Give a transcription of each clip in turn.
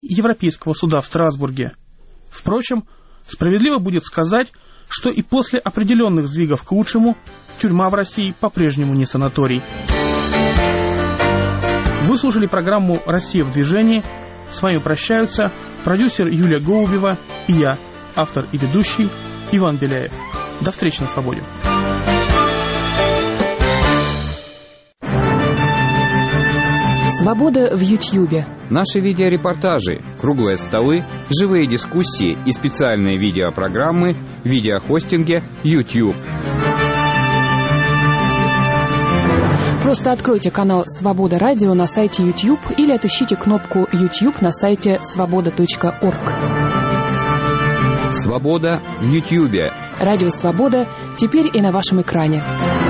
Европейского суда в Страсбурге. Впрочем, справедливо будет сказать, что и после определенных сдвигов к лучшему тюрьма в России по-прежнему не санаторий. Вы слушали программу «Россия в движении». С вами прощаются продюсер Юлия Голубева и я, автор и ведущий Иван Беляев. До встречи на свободе. Свобода в Ютьюбе. Наши видеорепортажи, круглые столы, живые дискуссии и специальные видеопрограммы в видеохостинге YouTube. Просто откройте канал «Свобода Радио» на сайте YouTube или отыщите кнопку YouTube на сайте svoboda.org. Свобода в Ютьюбе. Радио «Свобода» теперь и на вашем экране.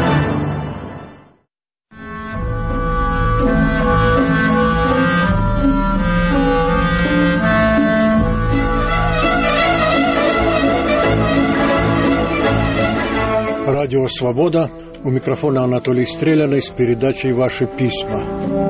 Радио «Свобода». У микрофона Анатолий Стреляный с передачей «Ваши письма».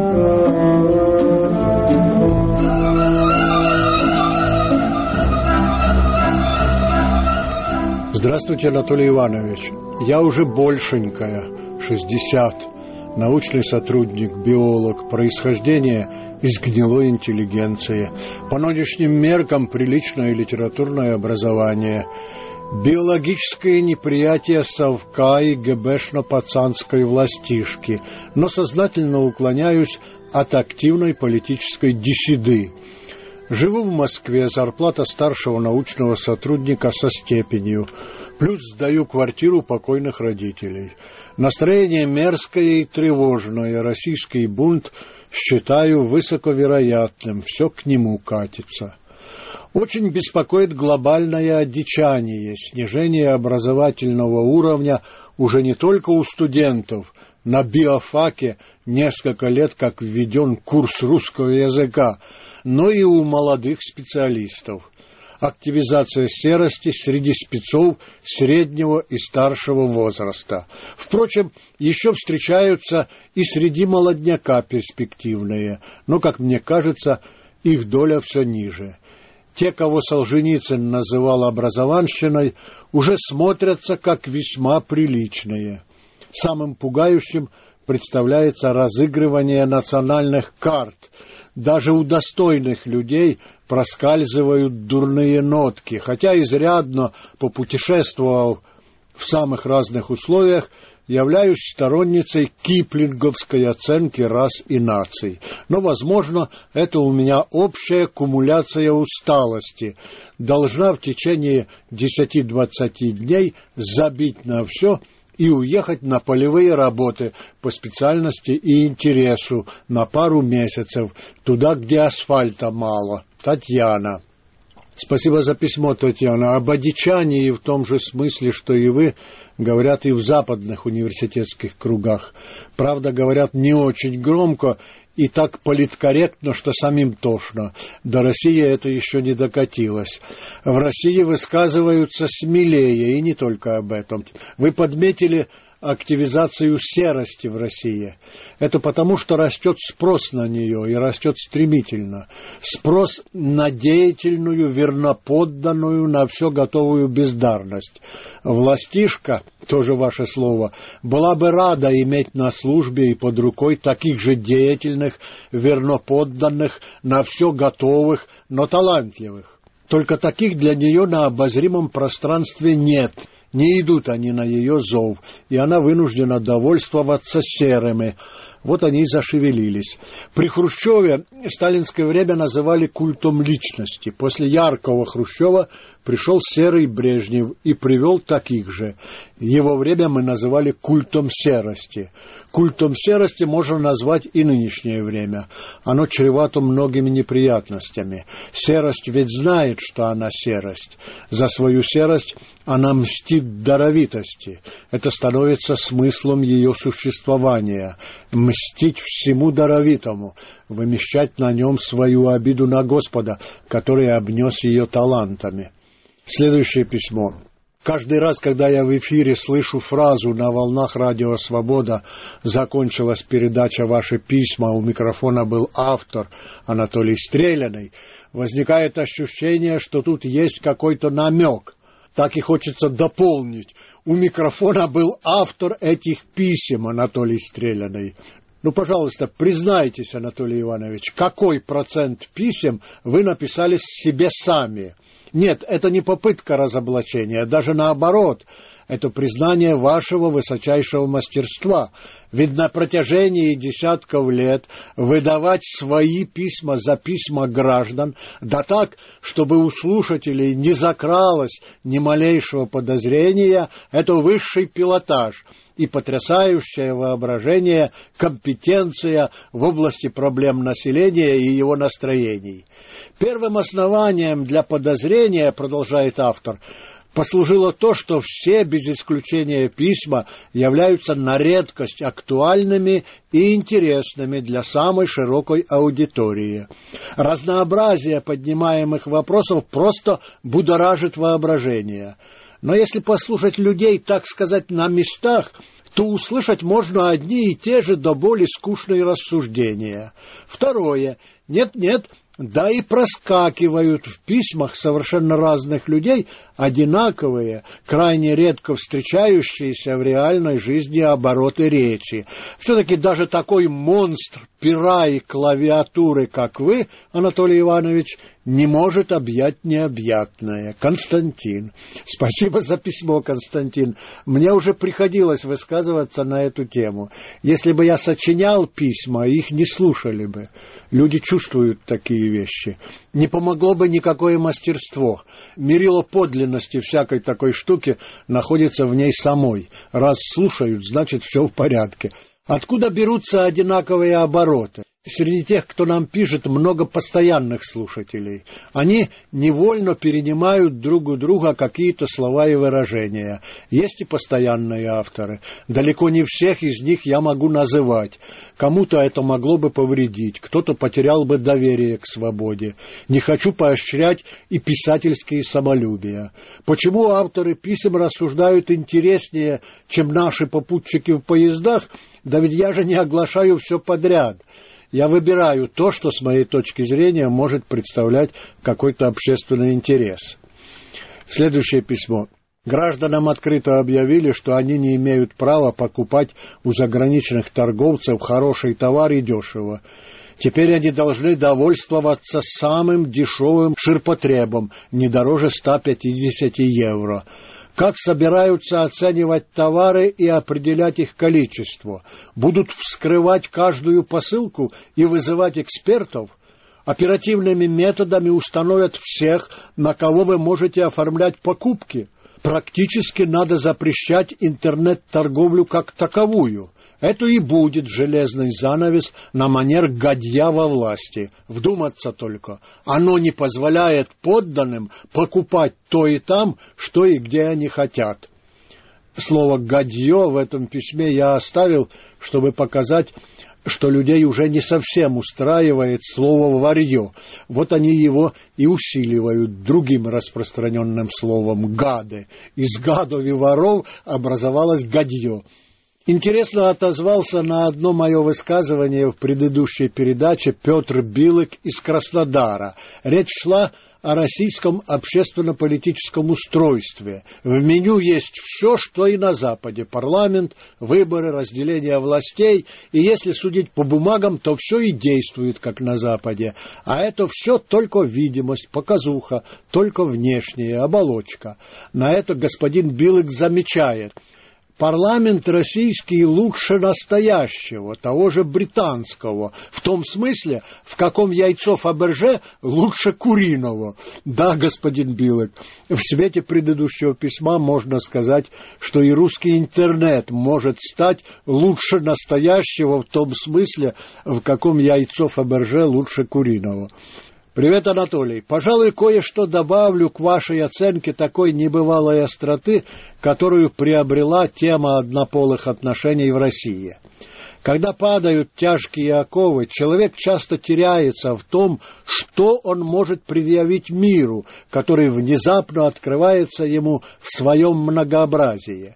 Здравствуйте, Анатолий Иванович. Я уже большенькая, 60, научный сотрудник, биолог, происхождение из гнилой интеллигенции. По нынешним меркам приличное литературное образование. Биологическое неприятие совка и ГБшно-пацанской властишки, но сознательно уклоняюсь от активной политической диссиды. Живу в Москве, зарплата старшего научного сотрудника со степенью, плюс сдаю квартиру покойных родителей. Настроение мерзкое и тревожное, российский бунт считаю высоковероятным, все к нему катится. Очень беспокоит глобальное одичание, снижение образовательного уровня уже не только у студентов. На биофаке несколько лет как введен курс русского языка, но и у молодых специалистов. Активизация серости среди спецов среднего и старшего возраста. Впрочем, еще встречаются и среди молодняка перспективные, но, как мне кажется, их доля все ниже. Те, кого Солженицын называл образованщиной, уже смотрятся как весьма приличные. Самым пугающим представляется разыгрывание национальных карт. Даже у достойных людей проскальзывают дурные нотки, хотя изрядно попутешествовав в самых разных условиях, являюсь сторонницей киплинговской оценки рас и наций. Но, возможно, это у меня общая кумуляция усталости. Должна в течение 10-20 дней забить на все и уехать на полевые работы по специальности и интересу на пару месяцев, туда, где асфальта мало. Татьяна. Спасибо за письмо, Татьяна. Об одичании в том же смысле, что и вы, говорят и в западных университетских кругах. Правда, говорят не очень громко и так политкорректно, что самим тошно. До России это еще не докатилось. В России высказываются смелее, и не только об этом. Вы подметили активизацию серости в России. Это потому, что растет спрос на нее, и растет стремительно. Спрос на деятельную, верноподданную, на все готовую бездарность. Властишка, тоже ваше слово, была бы рада иметь на службе и под рукой таких же деятельных, верноподданных, на все готовых, но талантливых. Только таких для нее на обозримом пространстве нет. Не идут они на ее зов, и она вынуждена довольствоваться серыми. Вот они и зашевелились. При Хрущеве сталинское время называли культом личности. После яркого Хрущева пришел серый Брежнев и привел таких же. Его время мы называли культом серости. Культом серости можно назвать и нынешнее время. Оно чревато многими неприятностями. Серость ведь знает, что она серость. За свою серость она мстит даровитости. Это становится смыслом ее существования. Мстить всему даровитому, вымещать на нем свою обиду на Господа, который обнес ее талантами. Следующее письмо. Каждый раз, когда я в эфире слышу фразу на волнах радио «Свобода» «Закончилась передача «Ваши письма», у микрофона был автор Анатолий Стреляный», возникает ощущение, что тут есть какой-то намек. Так и хочется дополнить. У микрофона был автор этих писем, Анатолий Стреляный. Ну, пожалуйста, признайтесь, Анатолий Иванович, какой процент писем вы написали себе сами? Нет, это не попытка разоблачения, даже наоборот. Это признание вашего высочайшего мастерства. Ведь на протяжении десятков лет выдавать свои письма за письма граждан, да так, чтобы у слушателей не закралось ни малейшего подозрения, это высший пилотаж и потрясающее воображение, компетенция в области проблем населения и его настроений. Первым основанием для подозрения, продолжает автор, послужило то, что все, без исключения письма, являются на редкость актуальными и интересными для самой широкой аудитории. Разнообразие поднимаемых вопросов просто будоражит воображение. Но если послушать людей, так сказать, на местах, то услышать можно одни и те же до боли скучные рассуждения. Второе. Нет-нет, да и проскакивают в письмах совершенно разных людей одинаковые, крайне редко встречающиеся в реальной жизни обороты речи. Все-таки даже такой монстр пера и клавиатуры, как вы, Анатолий Иванович, не может объять необъятное. Константин. Спасибо за письмо, Константин. Мне уже приходилось высказываться на эту тему. Если бы я сочинял письма, их не слушали бы. Люди чувствуют такие вещи. Не помогло бы никакое мастерство. Мерило подлинности всякой такой штуки находится в ней самой. Раз слушают, значит, все в порядке. Откуда берутся одинаковые обороты? Среди тех, кто нам пишет, много постоянных слушателей. Они невольно перенимают друг у друга какие-то слова и выражения. Есть и постоянные авторы. Далеко не всех из них я могу называть. Кому-то это могло бы повредить, кто-то потерял бы доверие к свободе. Не хочу поощрять и писательские самолюбия. Почему авторы писем рассуждают интереснее, чем наши попутчики в поездах? Да ведь я же не оглашаю все подряд. Я выбираю то, что, с моей точки зрения, может представлять какой-то общественный интерес. Следующее письмо. Гражданам открыто объявили, что они не имеют права покупать у заграничных торговцев хороший товар и дешево. Теперь они должны довольствоваться самым дешевым ширпотребом, не дороже 150 евро. Как собираются оценивать товары и определять их количество? Будут вскрывать каждую посылку и вызывать экспертов? Оперативными методами установят всех, на кого вы можете оформлять покупки. Практически надо запрещать интернет-торговлю как таковую. Это и будет железный занавес на манер гадья во власти. Вдуматься только. Оно не позволяет подданным покупать то и там, что и где они хотят. Слово «гадье» в этом письме я оставил, чтобы показать, что людей уже не совсем устраивает слово «варье». Вот они его и усиливают другим распространенным словом «гады». Из гадов и воров образовалось «гадье». Интересно отозвался на одно мое высказывание в предыдущей передаче Петр Билык из Краснодара. Речь шла о российском общественно-политическом устройстве. В меню есть все, что и на Западе. Парламент, выборы, разделение властей. И если судить по бумагам, то все и действует, как на Западе. А это все только видимость, показуха, только внешняя оболочка. На это господин Билык замечает: парламент российский лучше настоящего, того же британского, в том смысле, в каком яйцо Фаберже лучше куриного. Да, господин Билык, в свете предыдущего письма можно сказать, что и русский интернет может стать лучше настоящего в том смысле, в каком яйцо Фаберже лучше куриного. Привет, Анатолий. Пожалуй, кое-что добавлю к вашей оценке такой небывалой остроты, которую приобрела тема однополых отношений в России. Когда падают тяжкие оковы, человек часто теряется в том, что он может предъявить миру, который внезапно открывается ему в своем многообразии.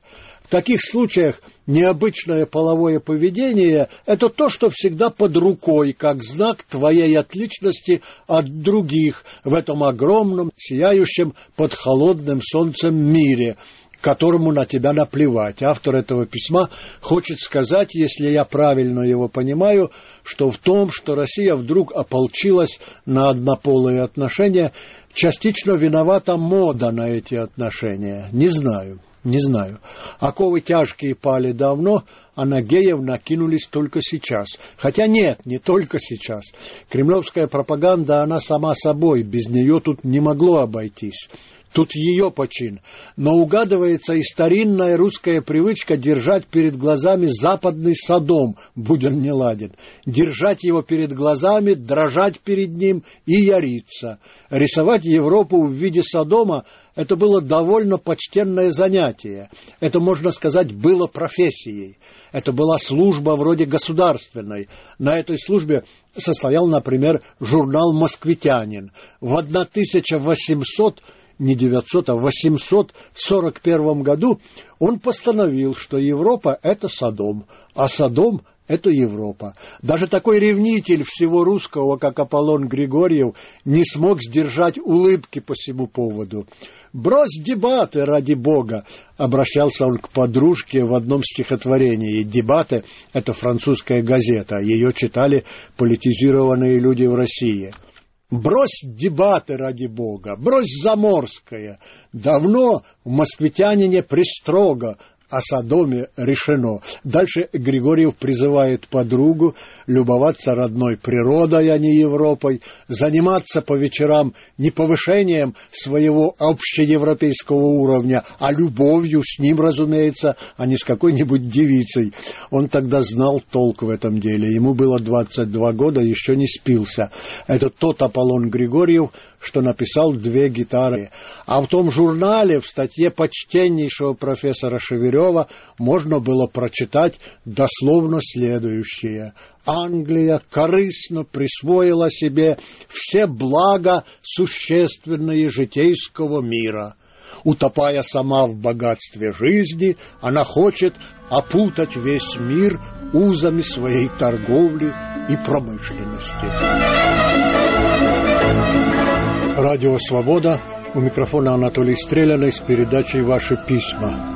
В таких случаях необычное половое поведение – это то, что всегда под рукой, как знак твоей отличности от других в этом огромном, сияющем под холодным солнцем мире, которому на тебя наплевать. Автор этого письма хочет сказать, если я правильно его понимаю, что в том, что Россия вдруг ополчилась на однополые отношения, частично виновата мода на эти отношения. Не знаю. Оковы тяжкие пали давно, а на геев накинулись только сейчас. Хотя нет, не только сейчас. Кремлевская пропаганда, она сама собой, без нее тут не могло обойтись. Тут ее почин. Но угадывается и старинная русская привычка держать перед глазами западный Содом, будь он неладен. Держать его перед глазами, дрожать перед ним и яриться. Рисовать Европу в виде Содома – это было довольно почтенное занятие. Это, можно сказать, было профессией. Это была служба вроде государственной. На этой службе состоял, например, журнал «Москвитянин». В 841 году он постановил, что Европа – это Содом, а Содом – это Европа. Даже такой ревнитель всего русского, как Аполлон Григорьев, не смог сдержать улыбки по сему поводу. «Брось дебаты, ради Бога!» — обращался он к подружке в одном стихотворении. «Дебаты» — это французская газета, ее читали политизированные люди в России. «Брось дебаты, ради Бога! Брось Заморское! Давно в «Москвитянине» пристрого о Содоме решено». Дальше Григорьев призывает подругу любоваться родной природой, а не Европой, заниматься по вечерам не повышением своего общеевропейского уровня, а любовью с ним, разумеется, а не с какой-нибудь девицей. Он тогда знал толк в этом деле. Ему было 22 года, еще не спился. Это тот Аполлон Григорьев, что написал «Две гитары». А в том журнале, в статье почтеннейшего профессора Шеверева, можно было прочитать дословно следующее. «Англия корыстно присвоила себе все блага существенные житейского мира. Утопая сама в богатстве жизни, она хочет опутать весь мир узами своей торговли и промышленности». Радио «Свобода». У микрофона Анатолий Стреляный с передачей «Ваши письма».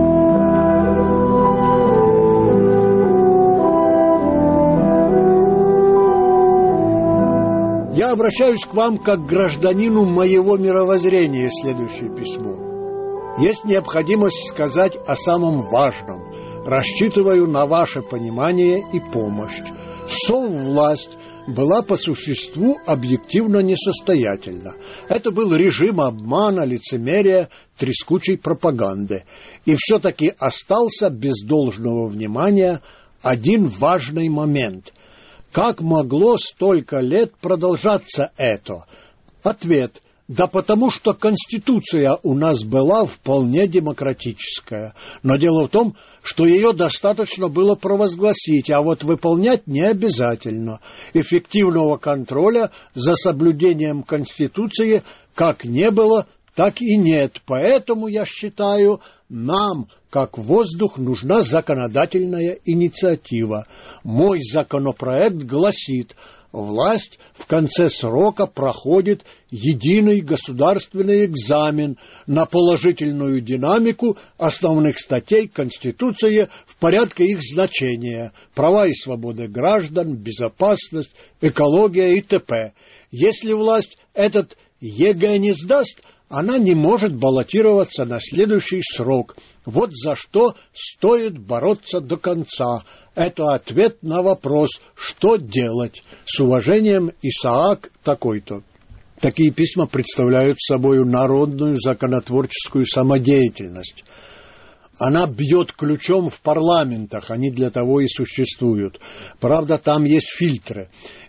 Я обращаюсь к вам как к гражданину моего мировоззрения, следующее письмо. Есть необходимость сказать о самом важном. Рассчитываю на ваше понимание и помощь. Соввласть была по существу объективно несостоятельна. Это был режим обмана, лицемерия, трескучей пропаганды. И все-таки остался без должного внимания один важный момент. Как могло столько лет продолжаться это? Ответ – да потому что Конституция у нас была вполне демократическая. Но дело в том, что ее достаточно было провозгласить, а вот выполнять не обязательно. Эффективного контроля за соблюдением Конституции как не было, так и нет. Поэтому, я считаю, нам, как воздух, нужна законодательная инициатива. Мой законопроект гласит: власть в конце срока проходит единый государственный экзамен на положительную динамику основных статей Конституции в порядке их значения: права и свободы граждан, безопасность, экология и т.п. Если власть этот ЕГЭ не сдаст, она не может баллотироваться на следующий срок. Вот за что стоит бороться до конца. Это ответ на вопрос, что делать. С уважением, Исаак такой-то. Такие письма представляют собой народную законотворческую самодеятельность. Она бьет ключом в парламентах, они для того и существуют. Правда, там есть фильтры.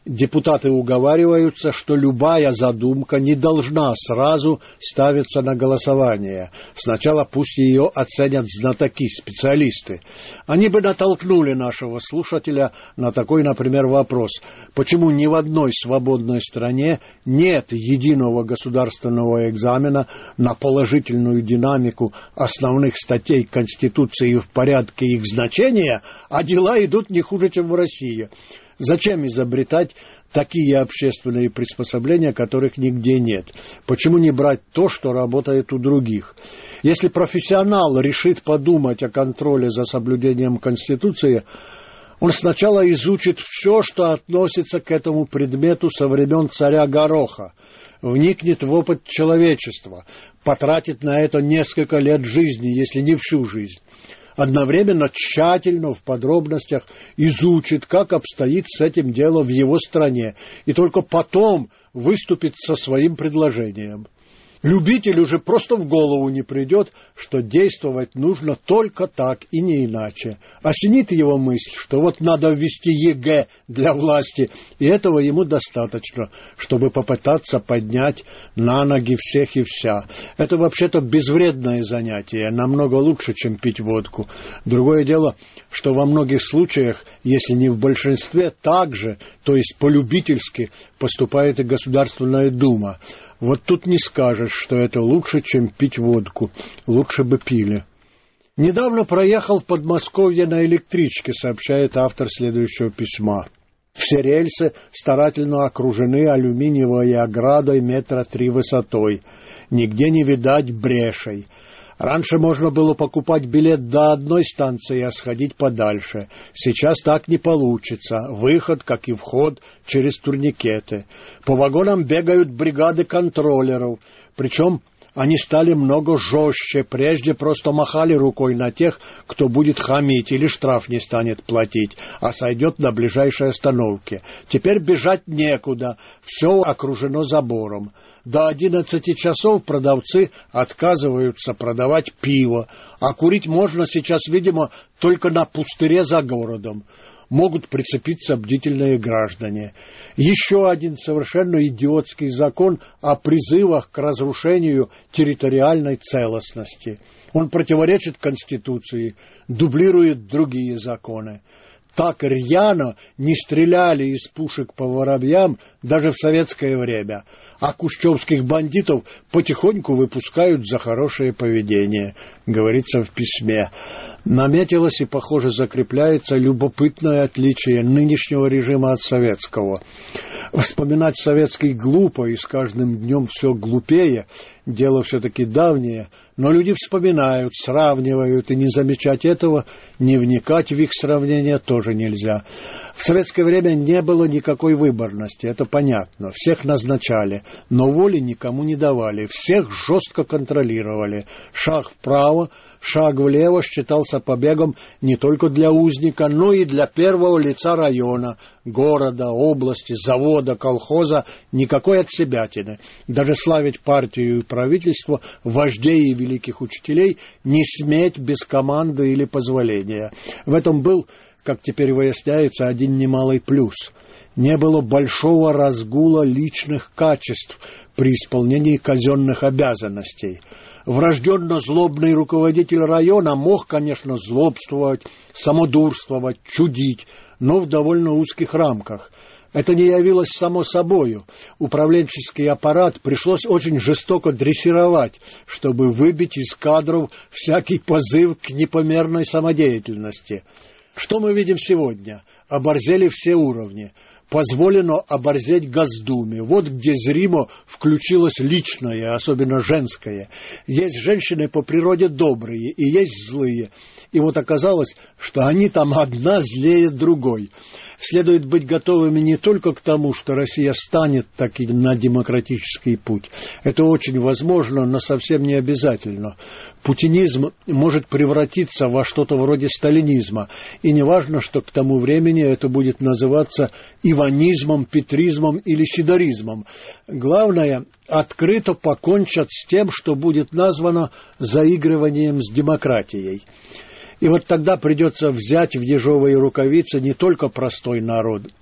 Депутаты уговариваются, что любая задумка не должна сразу ставиться на голосование. Сначала пусть ее оценят знатоки, специалисты. Они бы натолкнули нашего слушателя на такой, например, вопрос: почему ни в одной свободной стране нет единого государственного экзамена на положительную динамику основных статей Конституции в порядке их значения, а дела идут не хуже, чем в России? Зачем изобретать такие общественные приспособления, которых нигде нет? Почему не брать то, что работает у других? Если профессионал решит подумать о контроле за соблюдением Конституции, он сначала изучит все, что относится к этому предмету со времен царя Гороха, вникнет в опыт человечества, потратит на это несколько лет жизни, если не всю жизнь. Одновременно тщательно в подробностях изучит, как обстоит с этим дело в его стране, и только потом выступит со своим предложением. Любителю же просто в голову не придет, что действовать нужно только так и не иначе. Осенит его мысль, что вот надо ввести ЕГЭ для власти, и этого ему достаточно, чтобы попытаться поднять на ноги всех и вся. Это вообще-то безвредное занятие, намного лучше, чем пить водку. Другое дело, что во многих случаях, если не в большинстве, так же, то есть полюбительски, поступает и Государственная Дума. Вот тут не скажешь, что это лучше, чем пить водку. Лучше бы пили. Недавно проехал в Подмосковье на электричке, сообщает автор следующего письма. Все рельсы старательно окружены алюминиевой оградой 3 метра высотой. Нигде не видать брешей. Раньше можно было покупать билет до одной станции, а сходить подальше. Сейчас так не получится. Выход, как и вход, через турникеты. По вагонам бегают бригады контроллеров. Причем они стали много жестче. Прежде просто махали рукой на тех, кто будет хамить или штраф не станет платить, а сойдет на ближайшей остановке. Теперь бежать некуда. Все окружено забором. До 11 часов продавцы отказываются продавать пиво, а курить можно сейчас, видимо, только на пустыре за городом. Могут прицепиться бдительные граждане. Еще один совершенно идиотский закон о призывах к разрушению территориальной целостности. Он противоречит Конституции, дублирует другие законы. Так рьяно не стреляли из пушек по воробьям даже в советское время, а кущевских бандитов потихоньку выпускают за хорошее поведение, говорится в письме. Наметилось и, похоже, закрепляется любопытное отличие нынешнего режима от советского. Вспоминать советский глупо, и с каждым днем все глупее. Дело все-таки давнее, но люди вспоминают, сравнивают, и не замечать этого, не вникать в их сравнения тоже нельзя. В советское время не было никакой выборности, это понятно. Всех назначали, но воли никому не давали. Всех жестко контролировали. Шаг вправо, шаг влево считался побегом не только для узника, но и для первого лица района, города, области, завода, колхоза. Никакой отсебятины. Даже славить партию и правительство, вождей и великих учителей не сметь без команды или позволения. В этом был, как теперь выясняется, один немалый плюс. Не было большого разгула личных качеств при исполнении казенных обязанностей. Врожденно злобный руководитель района мог, конечно, злобствовать, самодурствовать, чудить, но в довольно узких рамках. Это не явилось само собою. Управленческий аппарат пришлось очень жестоко дрессировать, чтобы выбить из кадров всякий позыв к непомерной самодеятельности. Что мы видим сегодня? Оборзели все уровни. Позволено оборзеть Госдуме. Вот где зримо включилось личное, особенно женское. Есть женщины по природе добрые и есть злые. И вот оказалось, что они там одна злее другой. Следует быть готовыми не только к тому, что Россия станет таки на демократический путь. Это очень возможно, но совсем не обязательно. Путинизм может превратиться во что-то вроде сталинизма. И не важно, что к тому времени это будет называться иванизмом, петризмом или сидоризмом. Главное, открыто покончат с тем, что будет названо заигрыванием с демократией. И вот тогда придется взять в ежовые рукавицы не только простой народ,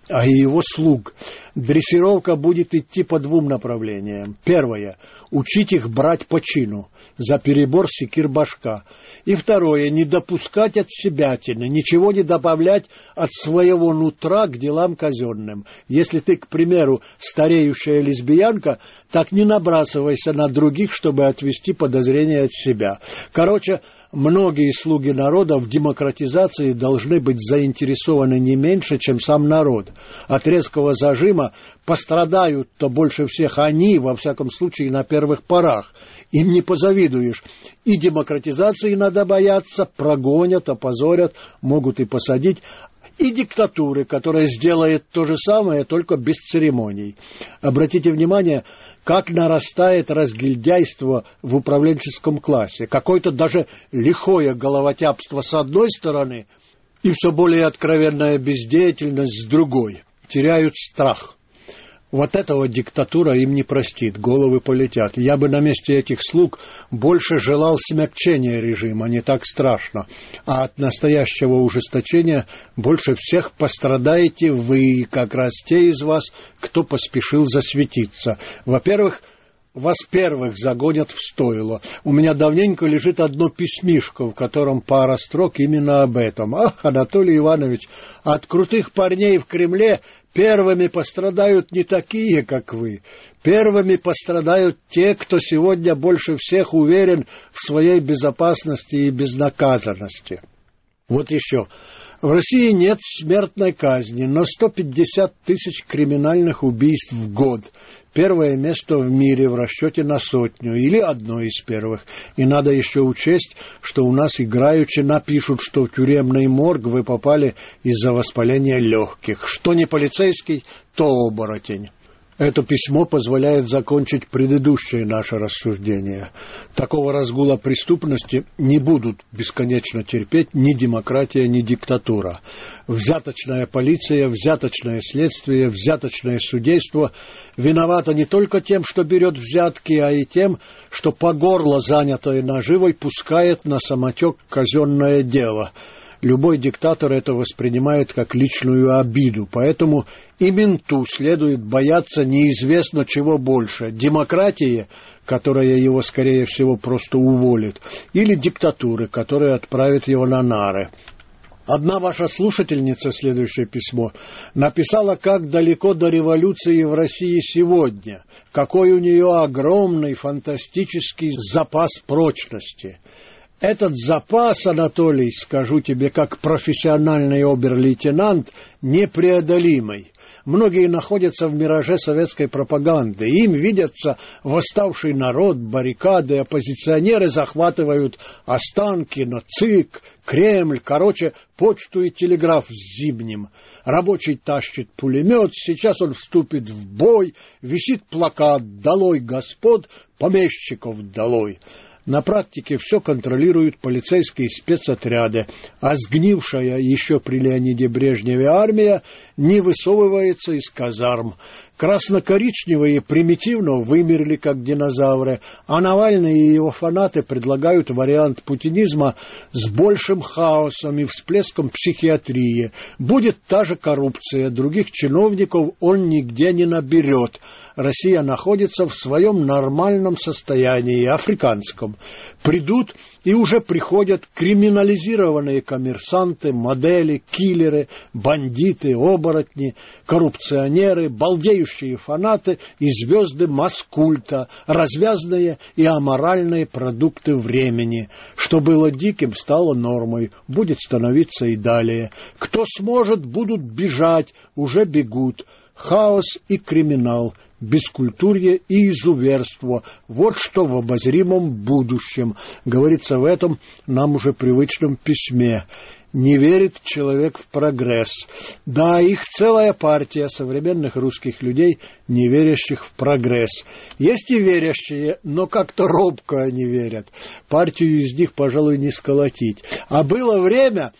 а и его слуг. Дрессировка будет идти по двум направлениям. Первое – учить их брать по чину, за перебор секир башка. И второе – не допускать отсебятины, ничего не добавлять от своего нутра к делам казенным. Если ты, к примеру, стареющая лесбиянка, так не набрасывайся на других, чтобы отвести подозрения от себя. Короче, многие слуги народа в демократизации должны быть заинтересованы не меньше, чем сам народ. От резкого зажима пострадают-то больше всех они, во всяком случае, на первых порах. Им не позавидуешь. И демократизации надо бояться, прогонят, опозорят, могут и посадить. И диктатуры, которая сделает то же самое, только без церемоний. Обратите внимание, как нарастает разгильдяйство в управленческом классе. Какое-то даже лихое головотяпство с одной стороны и все более откровенная бездеятельность с другой. Теряют страх. Вот этого диктатура им не простит, головы полетят. Я бы на месте этих слуг больше желал смягчения режима, не так страшно. А от настоящего ужесточения больше всех пострадаете вы, как раз те из вас, кто поспешил засветиться. Во-первых, вас первых загонят в стойло. У меня давненько лежит одно письмишко, в котором пара строк именно об этом. Ах, Анатолий Иванович, от крутых парней в Кремле первыми пострадают не такие, как вы. Первыми пострадают те, кто сегодня больше всех уверен в своей безопасности и безнаказанности. Вот еще. В России нет смертной казни, но 150 тысяч криминальных убийств в год. Первое место в мире в расчете на 100, или одно из первых. И надо еще учесть, что у нас играючи напишут, что в тюремный морг вы попали из-за воспаления легких. Что не полицейский, то оборотень. Это письмо позволяет закончить предыдущее наше рассуждение. Такого разгула преступности не будут бесконечно терпеть ни демократия, ни диктатура. Взяточная полиция, взяточное следствие, взяточное судейство виновато не только тем, что берет взятки, а и тем, что по горло занятое наживой пускает на самотек казенное дело. Любой диктатор это воспринимает как личную обиду, поэтому и менту следует бояться неизвестно чего больше – демократии, которая его, скорее всего, просто уволит, или диктатуры, которая отправит его на нары. Одна ваша слушательница, следующее письмо, написала, как далеко до революции в России сегодня, какой у нее огромный фантастический запас прочности. Этот запас, Анатолий, скажу тебе, как профессиональный обер-лейтенант, непреодолимый. Многие находятся в мираже советской пропаганды. Им видятся восставший народ, баррикады, оппозиционеры захватывают Останкино, ЦИК, Кремль, короче, почту и телеграф с Зимним. Рабочий тащит пулемет, сейчас он вступит в бой, висит плакат «Долой господ, помещиков долой». На практике все контролируют полицейские спецотряды, а сгнившая еще при Леониде Брежневе армия не высовывается из казарм. Красно-коричневые примитивно вымерли, как динозавры, а Навальный и его фанаты предлагают вариант путинизма с большим хаосом и всплеском психиатрии. Будет та же коррупция, других чиновников он нигде не наберет. Россия находится в своем нормальном состоянии, африканском. Придут и уже приходят криминализированные коммерсанты, модели, киллеры, бандиты, оборотни, коррупционеры, балдеющие фанаты и звезды масс-культа, развязные и аморальные продукты времени. Что было диким, стало нормой, будет становиться и далее. Кто сможет, будут бежать, уже бегут. Хаос и криминал, бескультурье и изуверство – вот что в обозримом будущем, говорится в этом нам уже привычном письме. Не верит человек в прогресс. Да, их целая партия современных русских людей, не верящих в прогресс. Есть и верящие, но как-то робко они верят. Партию из них, пожалуй, не сколотить. А было время,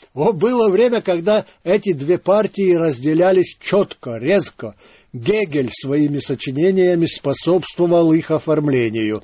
когда эти две партии разделялись четко, резко. Гегель своими сочинениями способствовал их оформлению.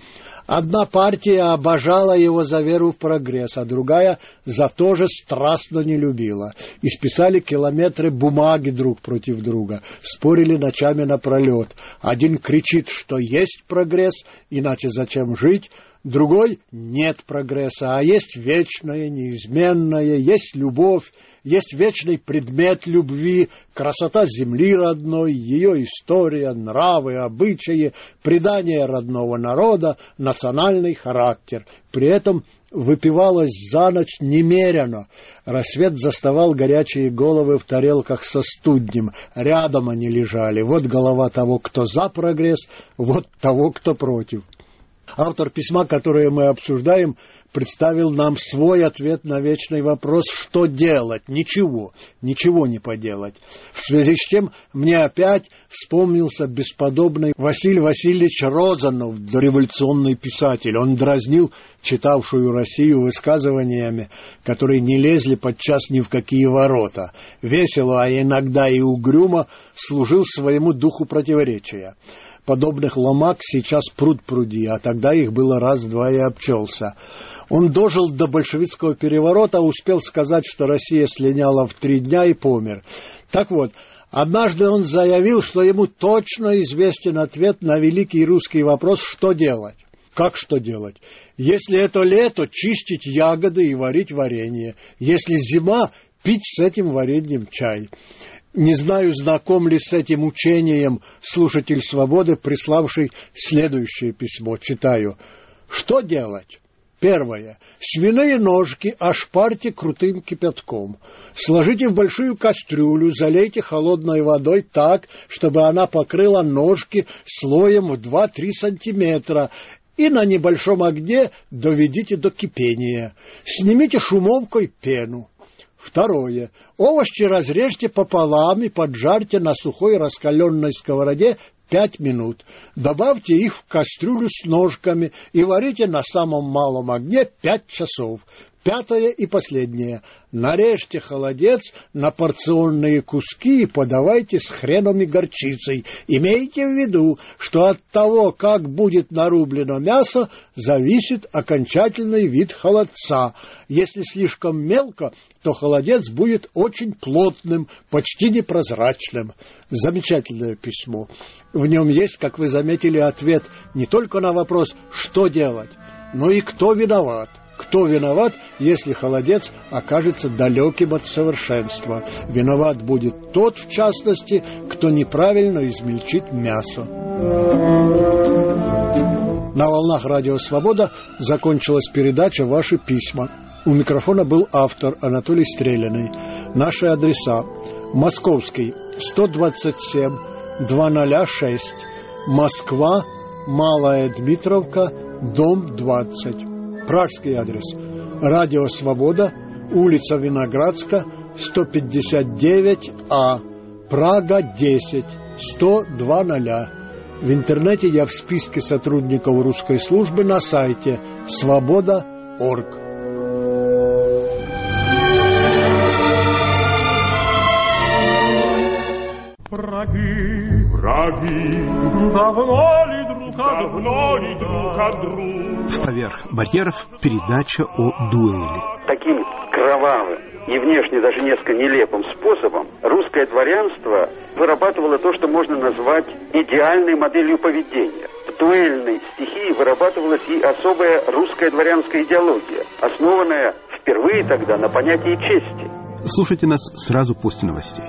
Одна партия обожала его за веру в прогресс, а другая за то же страстно не любила. Исписали километры бумаги друг против друга, спорили ночами напролет. Один кричит, что есть прогресс, иначе зачем жить? Другой — нет прогресса, а есть вечное, неизменное, есть любовь, есть вечный предмет любви, красота земли родной, ее история, нравы, обычаи, предание родного народа, национальный характер. При этом выпивалось за ночь немерено. Рассвет заставал горячие головы в тарелках со студнем. Рядом они лежали. Вот голова того, кто за прогресс, вот того, кто против. Автор письма, которое мы обсуждаем, представил нам свой ответ на вечный вопрос, что делать. Ничего не поделать. В связи с чем мне опять вспомнился бесподобный Василий Васильевич Розанов, дореволюционный писатель. Он дразнил читавшую Россию высказываниями, которые не лезли подчас ни в какие ворота. Весело, а иногда и угрюмо служил своему духу противоречия. Подобных ломак сейчас пруд-пруди, а тогда их было раз-два и обчелся. Он дожил до большевистского переворота, успел сказать, что Россия слиняла в 3 дня и помер. Так вот, однажды он заявил, что ему точно известен ответ на великий русский вопрос «что делать?». Как что делать? Если это лето, чистить ягоды и варить варенье. Если зима, пить с этим вареньем чай. Не знаю, знаком ли с этим учением слушатель «Свободы», приславший следующее письмо. Читаю. Что делать? Первое. Свиные ножки ошпарьте крутым кипятком. Сложите в большую кастрюлю, залейте холодной водой так, чтобы она покрыла ножки слоем в 2-3 сантиметра, и на небольшом огне доведите до кипения. Снимите шумовкой пену. Второе. Овощи разрежьте пополам и поджарьте на сухой раскаленной сковороде 5 минут. Добавьте их в кастрюлю с ножками и варите на самом малом огне 5 часов. Пятое и последнее. Нарежьте холодец на порционные куски и подавайте с хреном и горчицей. Имейте в виду, что от того, как будет нарублено мясо, зависит окончательный вид холодца. Если слишком мелко, то холодец будет очень плотным, почти непрозрачным. Замечательное письмо. В нем есть, как вы заметили, ответ не только на вопрос «что делать?», но и «кто виноват?». Кто виноват, если холодец окажется далеким от совершенства? Виноват будет тот, в частности, кто неправильно измельчит мясо. На волнах Радио Свобода закончилась передача «Ваши письма». У микрофона был автор Анатолий Стреляный. Наши адреса: Московский, 127, 206, Москва, Малая Дмитровка, дом 20. Пражский адрес: Радио Свобода, улица Виноградска, 159А, Прага, 10, 100-00. В интернете я в списке сотрудников русской службы на сайте svoboda.org. Враги, давно ли друг от друга? Поверх барьеров передача о дуэли. Таким кровавым и внешне даже несколько нелепым способом русское дворянство вырабатывало то, что можно назвать идеальной моделью поведения. В дуэльной стихии вырабатывалась и особая русская дворянская идеология, основанная впервые тогда на понятии чести. Слушайте нас сразу после новостей.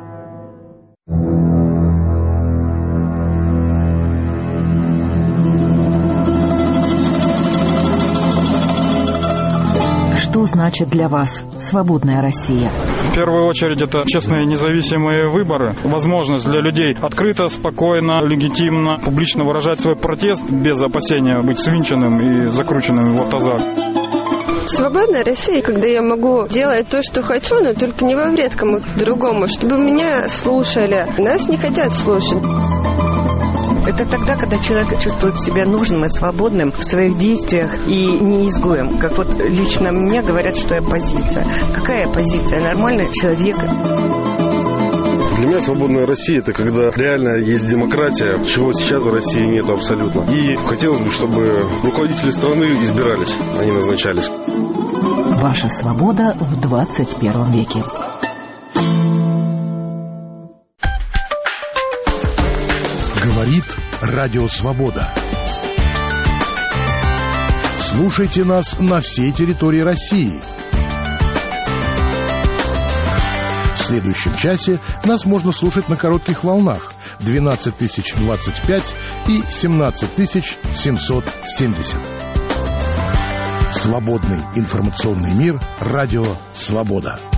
Что значит для вас свободная Россия? В первую очередь это честные независимые выборы, возможность для людей открыто, спокойно, легитимно, публично выражать свой протест без опасения быть свинченным и закрученным в автозак. Свободная Россия, когда я могу делать то, что хочу, но только не во вред кому-то другому, чтобы меня слушали. Нас не хотят слушать. Это тогда, когда человек чувствует себя нужным и свободным в своих действиях и не изгоем. Как вот лично мне говорят, что я оппозиция. Какая оппозиция? Нормальный человек. Для меня свободная Россия – это когда реально есть демократия, чего сейчас в России нет абсолютно. И хотелось бы, чтобы руководители страны избирались, а не назначались. Ваша свобода в 21 веке. Говорит Радио Свобода. Слушайте нас на всей территории России. В следующем часе нас можно слушать на коротких волнах 12025 и 17770. Свободный информационный мир. Радио Свобода.